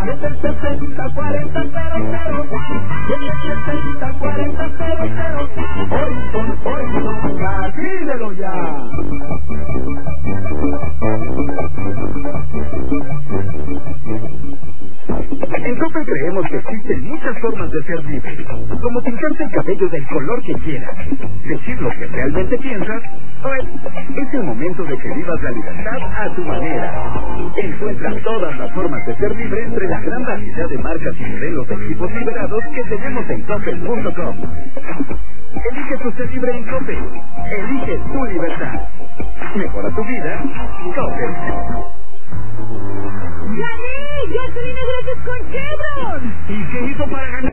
es el 604000. Es el 604000. Hoy, pídelo ya. En Coppel creemos que existen muchas formas de ser libre, como pintarte el cabello del color que quieras, decir lo que realmente piensas, pues es el momento de que vivas la libertad a tu manera. Encuentra todas las formas de ser libre entre la gran variedad de marcas y modelos de equipos liberados que tenemos en Coppel.com. Elige tu ser libre en Coppel. Elige tu libertad. Mejora tu vida. Coppel. ¡Gané! ¡Gasolina gratis con Chevron! ¿Y qué hizo para ganar?